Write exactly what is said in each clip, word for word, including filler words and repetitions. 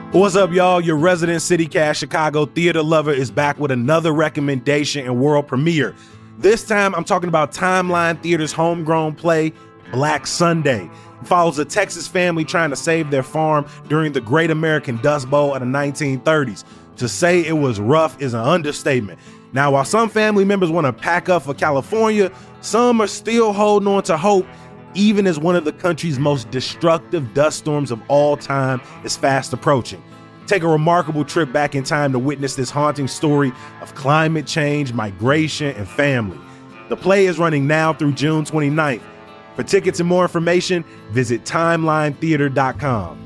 What's up, y'all? Your resident CityCast Chicago theater lover is back with another recommendation and world premiere. This time, I'm talking about Timeline Theater's homegrown play, Black Sunday. It follows a Texas family trying to save their farm during the Great American Dust Bowl of the nineteen thirties. To say it was rough is an understatement. Now, while some family members want to pack up for California, some are still holding on to hope, even as one of the country's most destructive dust storms of all time is fast approaching. Take a remarkable trip back in time to witness this haunting story of climate change, migration, and family. The play is running now through June twenty-ninth. For tickets and more information, visit timeline theater dot com.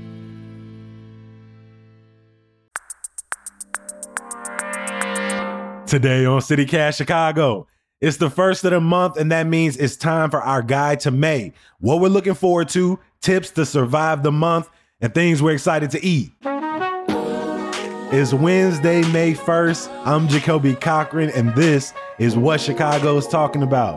Today on CityCast Chicago, it's the first of the month, and that means it's time for our guide to May. What we're looking forward to, tips to survive the month, and things we're excited to eat. It's Wednesday, May first. I'm Jacoby Cochran, and this is What Chicago is Talking About.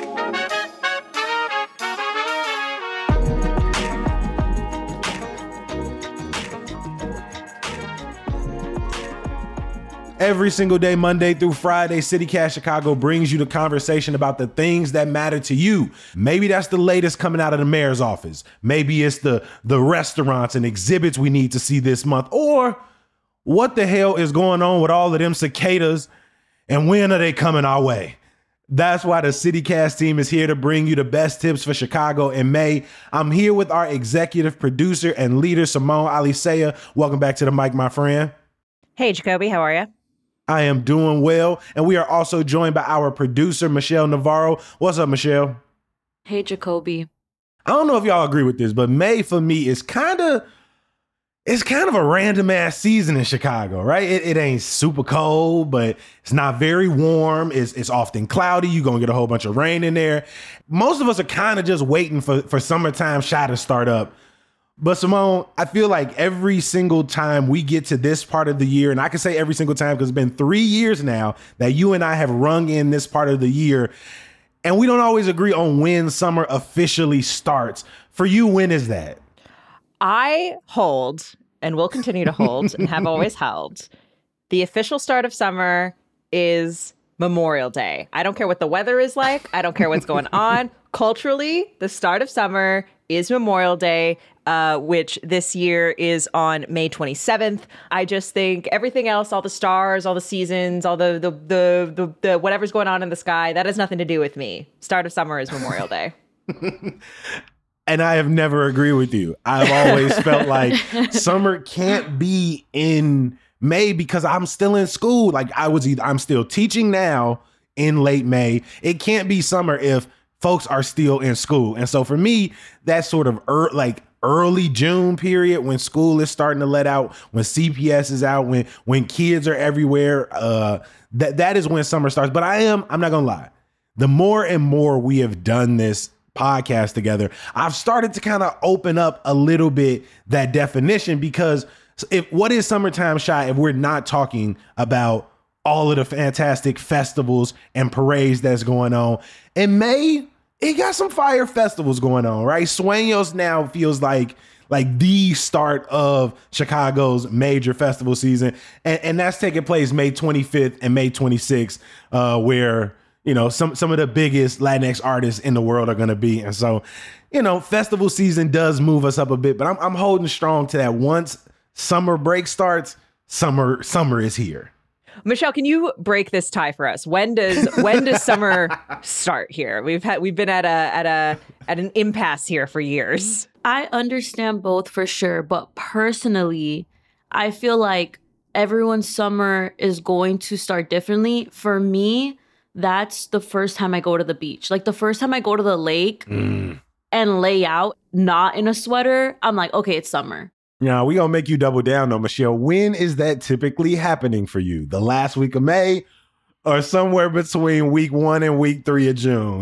Every single day, Monday through Friday, CityCast Chicago brings you the conversation about the things that matter to you. Maybe that's the latest coming out of the mayor's office. Maybe it's the, the restaurants and exhibits we need to see this month. Or what the hell is going on with all of them cicadas and when are they coming our way? That's why the CityCast team is here to bring you the best tips for Chicago in May. I'm here with our executive producer and leader, Simone Alicea. Welcome back to the mic, my friend. Hey, Jacoby, how are you? I am doing well. And we are also joined by our producer, Michelle Navarro. What's up, Michelle? Hey, Jacoby. I don't know if y'all agree with this, but May for me is kind of, it's kind of a random ass season in Chicago, right? It, it ain't super cold, but it's not very warm. It's, it's often cloudy. You're going to get a whole bunch of rain in there. Most of us are kind of just waiting for, for summertime shy to start up. But Simone, I feel like every single time we get to this part of the year, and I can say every single time because it's been three years now that you and I have rung in this part of the year, and we don't always agree on when summer officially starts. For you, when is that? I hold, and will continue to hold, and have always held, the official start of summer is Memorial Day. I don't care what the weather is like. I don't care what's going on. Culturally, the start of summer is Memorial Day, uh, which this year is on May twenty-seventh. I just think everything else, all the stars, all the seasons, all the the the the, the whatever's going on in the sky, that has nothing to do with me. Start of summer is Memorial Day. And I have never agreed with you. I've always felt like summer can't be in May because I'm still in school. Like I was either, I'm still teaching now in late May. It can't be summer if folks are still in school. And so for me, that sort of er, like early June period when school is starting to let out, when C P S is out, when when kids are everywhere, uh, that that is when summer starts. But I am, I'm not gonna lie. The more and more we have done this podcast together, I've started to kind of open up a little bit that definition, because if what is summertime shy if we're not talking about all of the fantastic festivals and parades that's going on? In May, it got some fire festivals going on, right? Sueños now feels like like the start of Chicago's major festival season. And, and that's taking place May twenty-fifth and May twenty-sixth, uh, where you know, some some of the biggest Latinx artists in the world are going to be. And so, you know, festival season does move us up a bit, but I'm I'm holding strong to that. Once summer break starts, summer summer is here. Michelle, can you break this tie for us? When does when does summer start here? We've had we've been at a at a at an impasse here for years. I understand both for sure, but personally, I feel like everyone's summer is going to start differently. For me, that's the first time I go to the beach. Like the first time I go to the lake mm. and lay out, not in a sweater, I'm like, okay, it's summer. Yeah, we gonna make you double down though, Michelle. When is that typically happening for you? The last week of May or somewhere between week one and week three of June?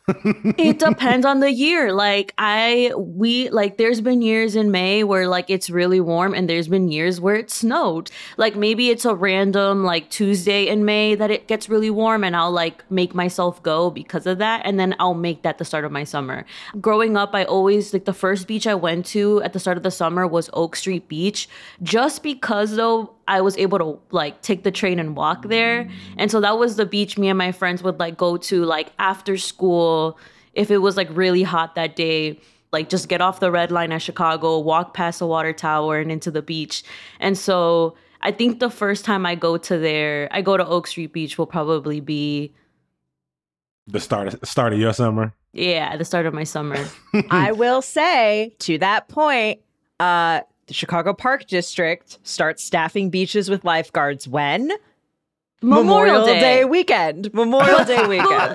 It depends on the year. Like I, we, like there's been years in May where like it's really warm and there's been years where it snowed. Like maybe it's a random like Tuesday in May that it gets really warm and I'll like make myself go because of that. And then I'll make that the start of my summer. Growing up, I always, like the first beach I went to at the start of the summer was Oak Street Beach. Just because though, I was able to like take the train and walk there. And so that was the beach me and my friends would like go to like after school. If it was like really hot that day, like just get off the red line at Chicago, walk past the water tower and into the beach. And so I think the first time I go to there, I go to Oak Street Beach will probably be the start of, start of your summer. Yeah, at the start of my summer. I will say to that point, uh, the Chicago Park District starts staffing beaches with lifeguards when? Memorial Day. Day weekend. Memorial Day weekend.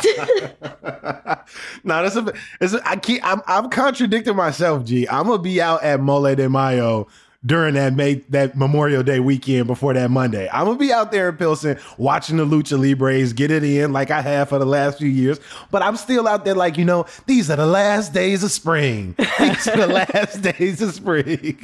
No, that's a, it's a, I keep, I'm, I'm contradicting myself, G. I'm gonna be out at Mole de Mayo during that May, that Memorial Day weekend before that Monday. I'm gonna be out there in Pilsen watching the Lucha Libres get it in like I have for the last few years. But I'm still out there like, you know, these are the last days of spring. These are the last days of spring.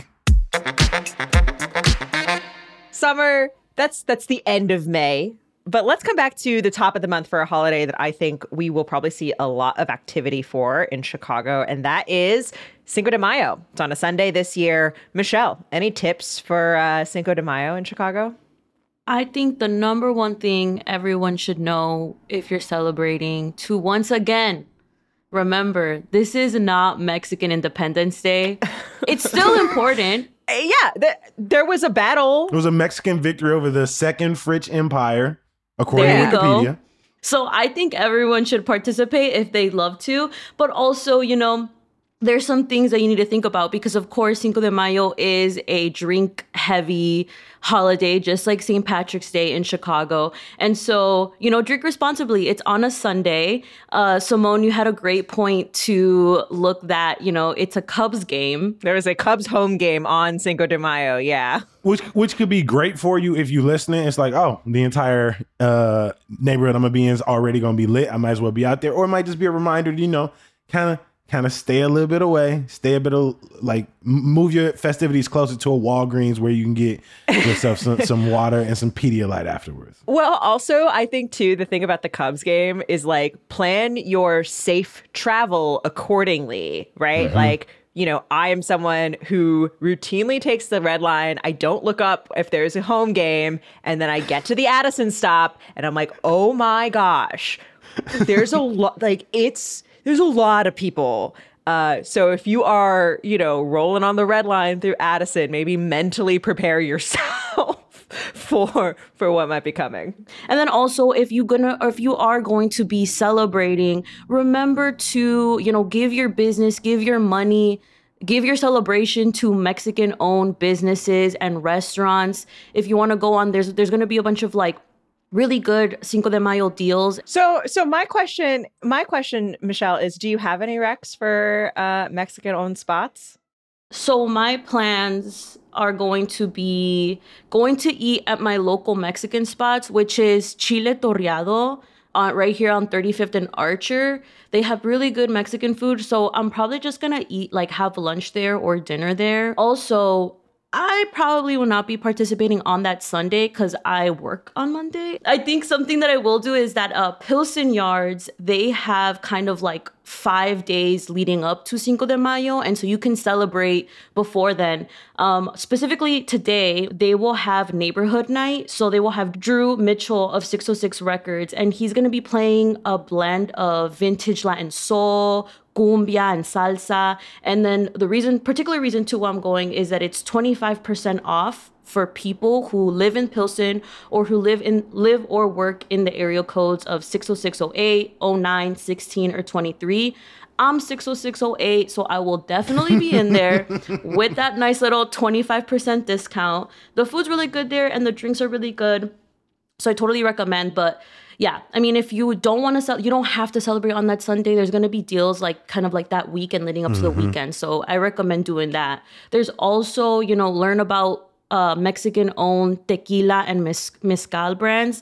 Summer, that's that's the end of May. But let's come back to the top of the month for a holiday that I think we will probably see a lot of activity for in Chicago, and that is Cinco de Mayo. It's on a Sunday this year. Michelle, any tips for uh, Cinco de Mayo in Chicago? I think the number one thing everyone should know if you're celebrating to once again, remember, this is not Mexican Independence Day. It's still important. Yeah, th- there was a battle. It was a Mexican victory over the Second French Empire, according There to you Wikipedia. go. So I think everyone should participate if they'd love to. But also, you know, there's some things that you need to think about because, of course, Cinco de Mayo is a drink-heavy holiday, just like Saint Patrick's Day in Chicago. And so, you know, drink responsibly. It's on a Sunday. Uh, Simone, you had a great point to look that, you know, it's a Cubs game. There was a Cubs home game on Cinco de Mayo, yeah. Which which could be great for you if you listening. It's like, oh, the entire uh, neighborhood I'm gonna be in is already gonna be lit. I might as well be out there. Or it might just be a reminder to, you know, kind of kind of stay a little bit away, stay a bit of like move your festivities closer to a Walgreens where you can get yourself some, some water and some Pedialyte afterwards. Well, also, I think, too, the thing about the Cubs game is like plan your safe travel accordingly, right? Mm-hmm. Like, you know, I am someone who routinely takes the red line. I don't look up if there's a home game. And then I get to the Addison stop and I'm like, oh my gosh, there's a lot, like it's, there's a lot of people. Uh, so if you are, you know, rolling on the red line through Addison, maybe mentally prepare yourself for for what might be coming. And then also, if you gonna or if you are going to be celebrating, remember to, you know, give your business, give your money, give your celebration to Mexican-owned businesses and restaurants. If you want to go on, there's there's going to be a bunch of like really good Cinco de Mayo deals. So, so my question, my question, Michelle, is: do you have any recs for uh, Mexican-owned spots? So my plans are going to be going to eat at my local Mexican spots, which is Chile Torreado, uh, right here on thirty-fifth and Archer. They have really good Mexican food, so I'm probably just gonna eat, like have lunch there or dinner there. Also, I probably will not be participating on that Sunday because I work on Monday. I think something that I will do is that uh, Pilsen Yards, they have kind of like five days leading up to Cinco de Mayo. And so you can celebrate before then. Um, specifically today, they will have neighborhood night. So they will have Drew Mitchell of six oh six Records, and he's going to be playing a blend of vintage Latin soul, cumbia and salsa. And then the reason, particular reason too why I'm going is that it's twenty-five percent off for people who live in Pilsen or who live in live or work in the area codes of six oh six oh eight, oh nine, sixteen, or twenty-three. I'm six oh six oh eight, so I will definitely be in there with that nice little twenty-five percent discount. The food's really good there and the drinks are really good. So I totally recommend, but yeah, I mean, if you don't want to sell, you don't have to celebrate on that Sunday. There's going to be deals like kind of like that weekend leading up mm-hmm. to the weekend. So I recommend doing that. There's also, you know, learn about uh, Mexican-owned tequila and mez- mezcal brands.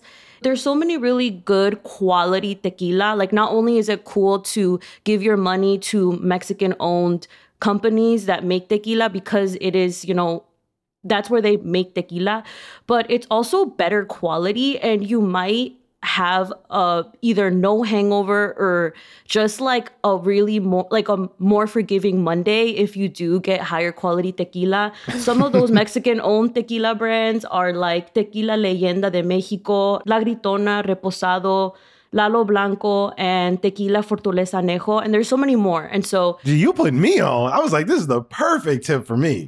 There's so many really good quality tequila. Like, not only is it cool to give your money to Mexican-owned companies that make tequila because it is, you know, that's where they make tequila, but it's also better quality, and you might have uh either no hangover or just like a really more like a more forgiving Monday if you do get higher quality tequila. Some of those Mexican owned tequila brands are like Tequila Leyenda de Mexico, La Gritona, Reposado, Lalo Blanco, and Tequila Fortaleza Anejo, and there's so many more. And so you put me on. I was like, this is the perfect tip for me.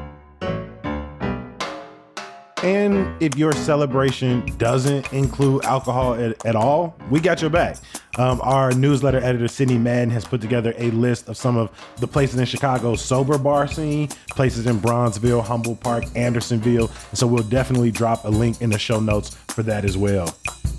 And if your celebration doesn't include alcohol at, at all, we got your back. Um, our newsletter editor, Sydney Madden, has put together a list of some of the places in Chicago's sober bar scene, places in Bronzeville, Humboldt Park, Andersonville. And so we'll definitely drop a link in the show notes for that as well.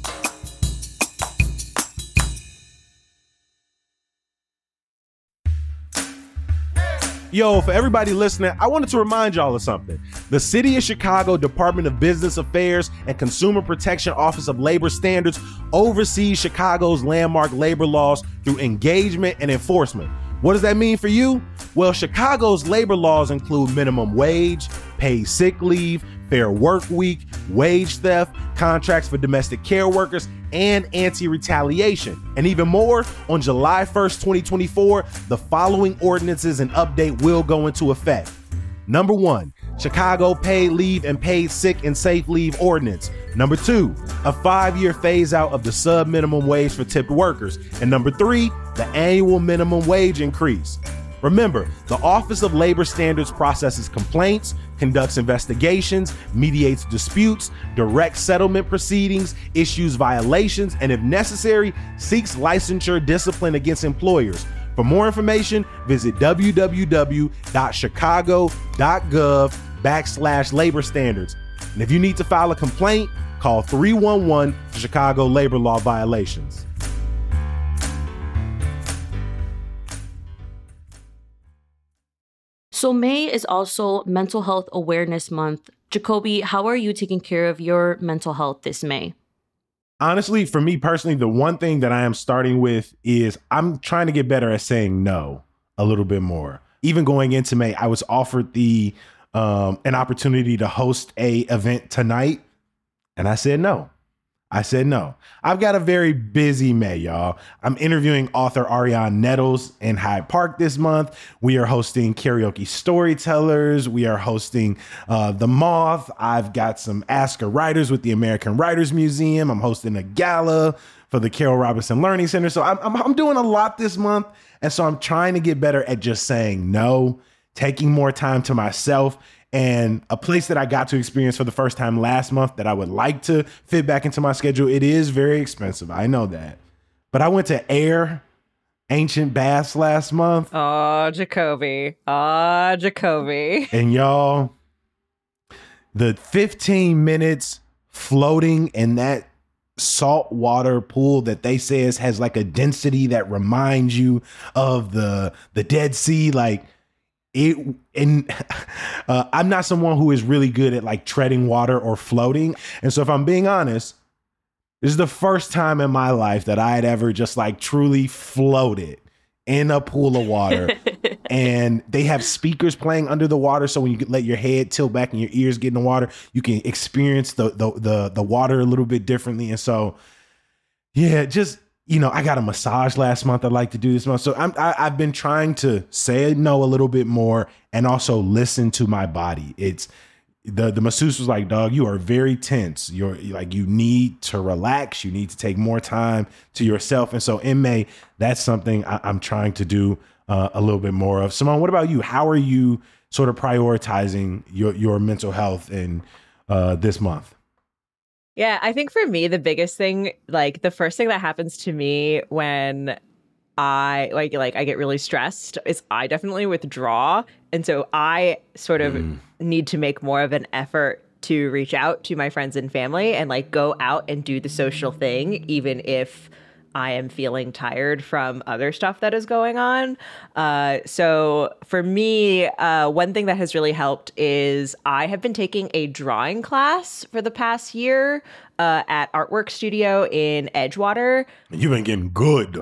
Yo, for everybody listening, I wanted to remind y'all of something. The City of Chicago Department of Business Affairs and Consumer Protection Office of Labor Standards oversees Chicago's landmark labor laws through engagement and enforcement. What does that mean for you? Well, Chicago's labor laws include minimum wage, paid sick leave, fair work week, wage theft, contracts for domestic care workers, and anti-retaliation. And even more, on July first, twenty twenty-four, the following ordinances and update will go into effect. Number one, Chicago Paid Leave and Paid Sick and Safe Leave Ordinance. Number two, a five-year phase out of the sub-minimum wage for tipped workers. And number three, the annual minimum wage increase. Remember, the Office of Labor Standards processes complaints, conducts investigations, mediates disputes, directs settlement proceedings, issues violations, and if necessary, seeks licensure discipline against employers. For more information, visit www.chicago.gov backslash labor standards. And if you need to file a complaint, call three one one for Chicago labor law violations. So May is also Mental Health Awareness Month. Jacoby, how are you taking care of your mental health this May? Honestly, for me personally, the one thing that I am starting with is I'm trying to get better at saying no a little bit more. Even going into May, I was offered the um, an opportunity to host a event tonight, and I said no. I said no. I've got a very busy May, y'all. I'm interviewing author Ariane Nettles in Hyde Park this month. We are hosting Karaoke Storytellers. We are hosting uh, The Moth. I've got some Ask a Writers with the American Writers Museum. I'm hosting a gala for the Carol Robinson Learning Center. So I'm, I'm, I'm doing a lot this month. And so I'm trying to get better at just saying no, taking more time to myself. And a place that I got to experience for the first time last month that I would like to fit back into my schedule. It is very expensive. I know that. But I went to Air Ancient Baths last month. Oh, Jacoby. Oh, Jacoby. And y'all, the fifteen minutes floating in that saltwater pool that they says has like a density that reminds you of the, the Dead Sea, like, It and uh, I'm not someone who is really good at like treading water or floating. And so if I'm being honest, this is the first time in my life that I had ever just like truly floated in a pool of water. And they have speakers playing under the water. So when you let your head tilt back and your ears get in the water, you can experience the the the, the water a little bit differently. And so, yeah, just you know, I got a massage last month I'd like to do this month. So I'm, I, I've been trying to say no a little bit more and also listen to my body. It's the, the masseuse was like, dog, you are very tense. You're like, you need to relax. You need to take more time to yourself. And so in May, that's something I, I'm trying to do uh, a little bit more of. Simone, what about you? How are you sort of prioritizing your, your mental health in uh, this month? Yeah, I think for me, the biggest thing, like the first thing that happens to me when I like, like I get really stressed is I definitely withdraw. And so I sort of mm. need to make more of an effort to reach out to my friends and family and like go out and do the social thing, even if I am feeling tired from other stuff that is going on. Uh, so for me, uh, one thing that has really helped is I have been taking a drawing class for the past year uh, at Artwork Studio in Edgewater. You've been getting good.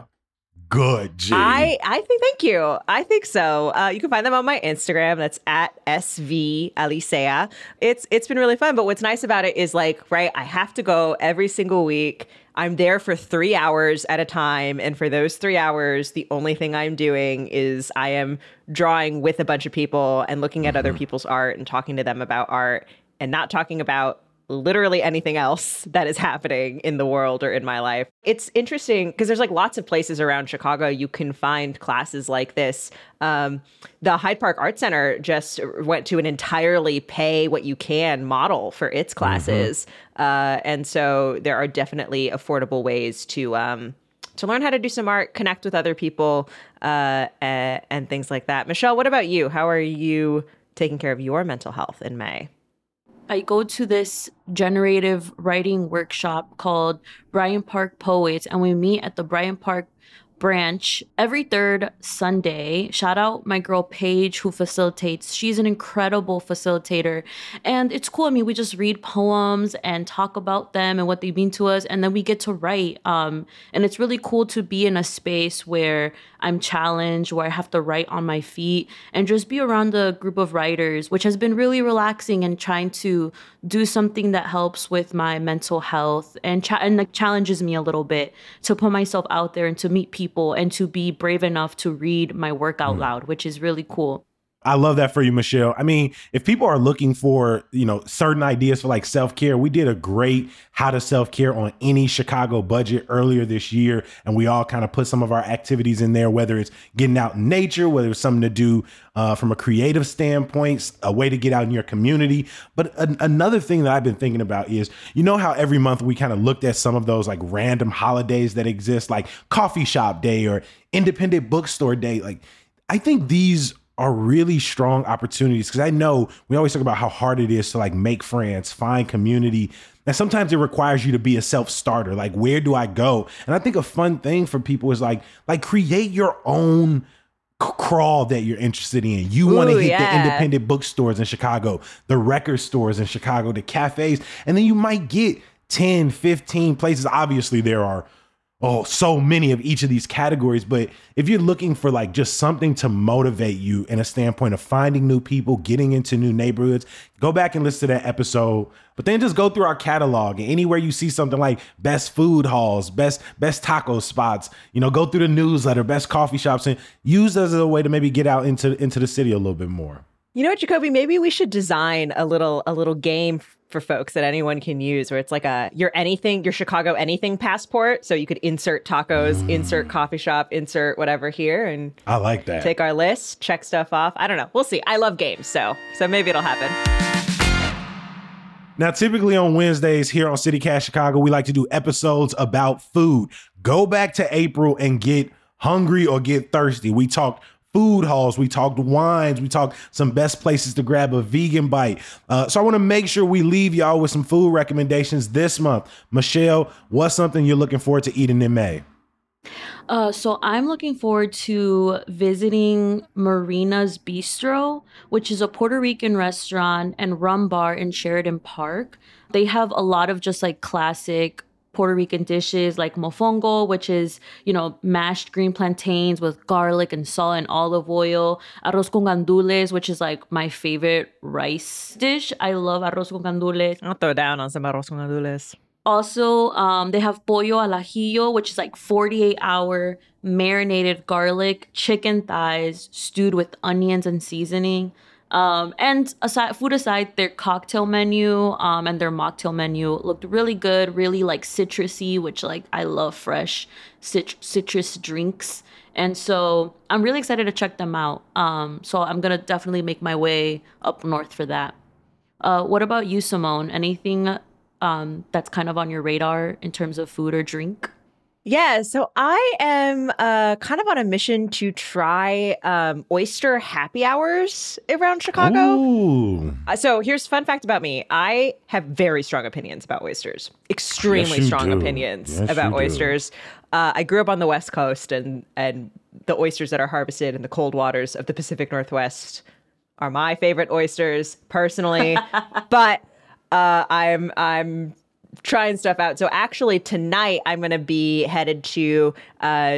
Good, G. I, I think, thank you. I think so. Uh, you can find them on my Instagram. That's at S V Alicea. It's, it's been really fun. But what's nice about it is like, right, I have to go every single week. I'm there for three hours at a time. And for those three hours, the only thing I'm doing is I am drawing with a bunch of people and looking at mm-hmm. other people's art and talking to them about art and not talking about literally anything else that is happening in the world or in my life. It's interesting because there's like lots of places around Chicago you can find classes like this. Um, the Hyde Park Art Center just went to an entirely pay what you can model for its classes. Mm-hmm. Uh, and so there are definitely affordable ways to um, to learn how to do some art, connect with other people, uh, and, and things like that. Michelle, what about you? How are you taking care of your mental health in May? I go to this generative writing workshop called Bryant Park Poets, and we meet at the Bryant Park branch every third Sunday. Shout out my girl Paige who facilitates. She's an incredible facilitator. And it's cool. I mean, we just read poems and talk about them and what they mean to us. And then we get to write. Um, and it's really cool to be in a space where I'm challenged, where I have to write on my feet and just be around a group of writers, which has been really relaxing and trying to do something that helps with my mental health and, cha- and like challenges me a little bit to put myself out there and to meet people and to be brave enough to read my work out loud, which is really cool. I love that for you, Michelle. I mean, if people are looking for, you know, certain ideas for like self-care, we did a great how to self-care on any Chicago budget earlier this year. And we all kind of put some of our activities in there, whether it's getting out in nature, whether it's something to do uh, from a creative standpoint, a way to get out in your community. But a- another thing that I've been thinking about is, you know how every month we kind of looked at some of those like random holidays that exist, like coffee shop day or independent bookstore day. Like, I think these are really strong opportunities because I know we always talk about how hard it is to like make friends, find community. And sometimes it requires you to be a self-starter. Like, where do I go? And I think a fun thing for people is like, like create your own c- crawl that you're interested in. You want to hit yeah. the independent bookstores in Chicago, the record stores in Chicago, the cafes, and then you might get ten, fifteen places. Obviously there are Oh, so many of each of these categories. But if you're looking for like just something to motivate you in a standpoint of finding new people, getting into new neighborhoods, go back and listen to that episode. But then just go through our catalog and anywhere you see something like best food halls, best best taco spots, you know, go through the newsletter, best coffee shops, and use as a way to maybe get out into into the city a little bit more. You know what, Jacoby? Maybe we should design a little a little game for folks that anyone can use where it's like a your anything, your Chicago anything passport. So you could insert tacos, mm. insert coffee shop, insert whatever here. And I like that. Take our list, check stuff off. I don't know. We'll see. I love games. So so maybe it'll happen. Now, typically on Wednesdays here on CityCast Chicago, we like to do episodes about food. Go back to April and get hungry or get thirsty. We talked food halls, we talked wines, we talked some best places to grab a vegan bite. Uh, so I want to make sure we leave y'all with some food recommendations this month. Michelle, what's something you're looking forward to eating in May? Uh, so I'm looking forward to visiting Marina's Bistro, which is a Puerto Rican restaurant and rum bar in Sheridan Park. They have a lot of just like classic Puerto Rican dishes like mofongo, which is, you know, mashed green plantains with garlic and salt and olive oil. Arroz con gandules, which is like my favorite rice dish. I love arroz con gandules. I'll throw down on some arroz con gandules. Also, um, they have pollo al ajillo, which is like forty-eight hour marinated garlic chicken thighs stewed with onions and seasoning. Um, and aside, food aside, their cocktail menu um, and their mocktail menu looked really good, really like citrusy, which like I love fresh cit- citrus drinks. And so I'm really excited to check them out. Um, so I'm going to definitely make my way up north for that. Uh, what about you, Simone? Anything um, that's kind of on your radar in terms of food or drink? Yeah, so I am uh, kind of on a mission to try um, oyster happy hours around Chicago. Ooh. Uh, so here's a fun fact about me. I have very strong opinions about oysters. Extremely Yes, you strong do. opinions Yes, about you do. oysters. Uh, I grew up on the West Coast, and and the oysters that are harvested in the cold waters of the Pacific Northwest are my favorite oysters, personally. But uh, I'm I'm trying stuff out. So actually tonight I'm going to be headed to uh,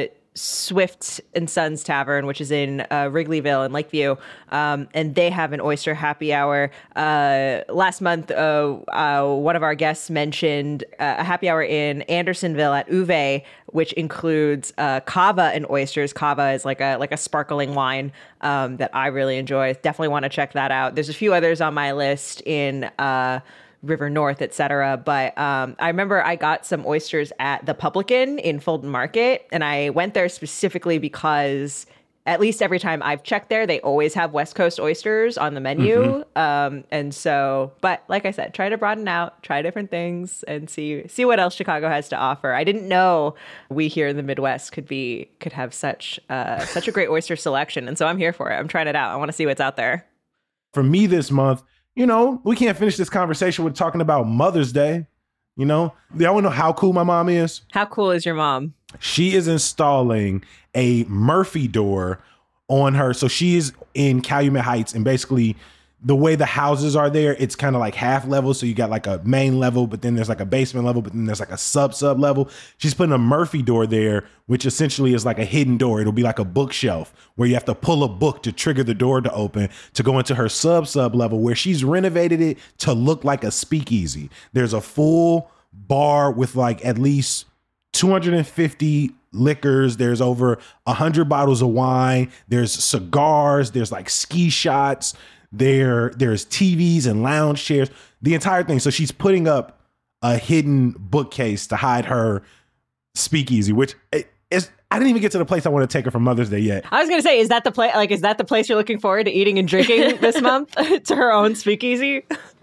Swift and Sons Tavern, which is in uh, Wrigleyville in Lakeview. Um, and they have an oyster happy hour. Uh, last month, uh, uh, one of our guests mentioned uh, a happy hour in Andersonville at Uve, which includes uh, kava and oysters. Kava is like a like a sparkling wine um, that I really enjoy. Definitely want to check that out. There's a few others on my list in uh, River North, et cetera. But um, I remember I got some oysters at the Publican in Fulton Market, and I went there specifically because at least every time I've checked there, they always have West Coast oysters on the menu. Mm-hmm. Um, and so, but like I said, try to broaden out, try different things, and see see what else Chicago has to offer. I didn't know we here in the Midwest could be could have such uh, such a great oyster selection, and so I'm here for it. I'm trying it out. I want to see what's out there. For me this month, you know, we can't finish this conversation with talking about Mother's Day. You know, y'all want to know how cool my mom is? How cool is your mom? She is installing a Murphy door on her. So she's in Calumet Heights, and basically the way the houses are there, it's kind of like half level. So you got like a main level, but then there's like a basement level, but then there's like a sub sub level. She's putting a Murphy door there, which essentially is like a hidden door. It'll be like a bookshelf where you have to pull a book to trigger the door to open to go into her sub sub level, where she's renovated it to look like a speakeasy. There's a full bar with like at least two hundred fifty liquors. There's over one hundred bottles of wine. There's cigars. There's like ski shots. There, there's T Vs and lounge chairs, the entire thing. So she's putting up a hidden bookcase to hide her speakeasy, which is, I didn't even get to the place I want to take her for Mother's Day yet. I was going to say, is that the place, like, is that the place you're looking forward to eating and drinking this month? To her own speakeasy?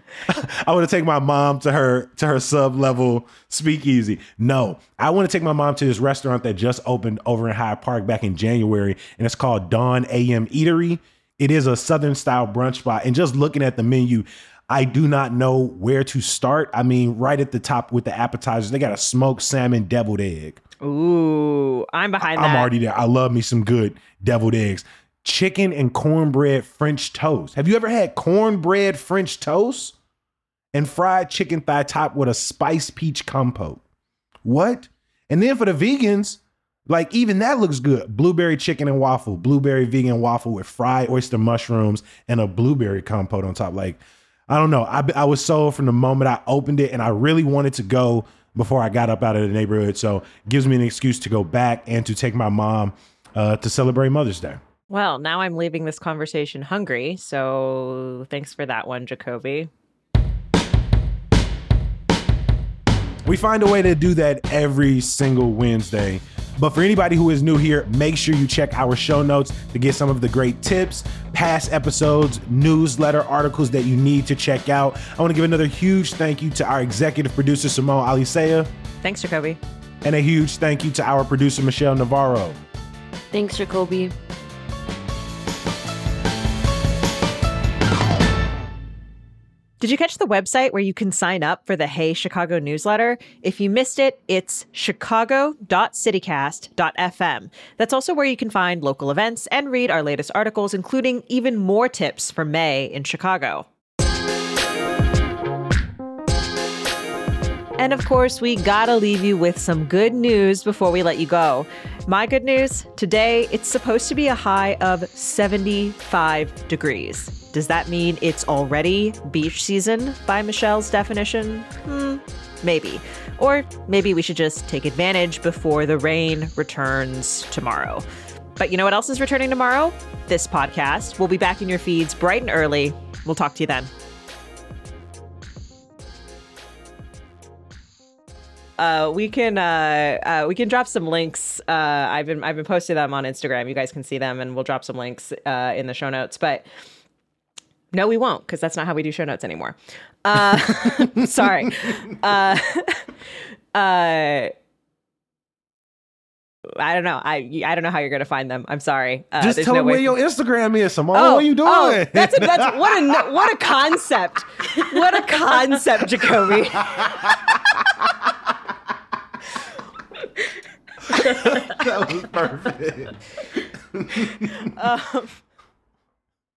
I want to take my mom to her to her sub-level speakeasy. No, I want to take my mom to this restaurant that just opened over in Hyde Park back in January, and it's called Dawn A M Eatery. It is a Southern style brunch spot, and just looking at the menu, I do not know where to start. I mean, right at the top with the appetizers, they got a smoked salmon deviled egg. Ooh, I'm behind that. I'm already there. I love me some good deviled eggs. Chicken and cornbread French toast. Have you ever had cornbread French toast? And fried chicken thigh topped with a spiced peach compote. What? And then for the vegans, like even that looks good. Blueberry chicken and waffle, blueberry vegan waffle with fried oyster mushrooms and a blueberry compote on top. Like, I don't know. I, I was sold from the moment I opened it, and I really wanted to go before I got up out of the neighborhood. So it gives me an excuse to go back and to take my mom uh, to celebrate Mother's Day. Well, now I'm leaving this conversation hungry. So thanks for that one, Jacoby. We find a way to do that every single Wednesday. But for anybody who is new here, make sure you check our show notes to get some of the great tips, past episodes, newsletter articles that you need to check out. I want to give another huge thank you to our executive producer, Simone Alisea. Thanks, Jacoby. And a huge thank you to our producer, Michelle Navarro. Thanks, Jacoby. Did you catch the website where you can sign up for the Hey Chicago newsletter? If you missed it, it's chicago dot citycast dot f m. That's also where you can find local events and read our latest articles, including even more tips for May in Chicago. And of course, we gotta leave you with some good news before we let you go. My good news, today it's supposed to be a high of seventy-five degrees. Does that mean it's already beach season by Michelle's definition? Hmm, maybe. Or maybe we should just take advantage before the rain returns tomorrow. But you know what else is returning tomorrow? This podcast. We'll be back in your feeds bright and early. We'll talk to you then. Uh, we can uh, uh, we can drop some links. Uh, I've been I've been posting them on Instagram. You guys can see them, and we'll drop some links uh, in the show notes. But no, we won't, because that's not how we do show notes anymore. Uh, sorry. Uh, uh, I don't know. I I don't know how you're gonna find them. I'm sorry. Uh, Just there's tell no them way where for- your Instagram is, Simone. Oh, what are you doing? oh, that's a, that's what a what a concept. What a concept, Jacoby. That was perfect. um,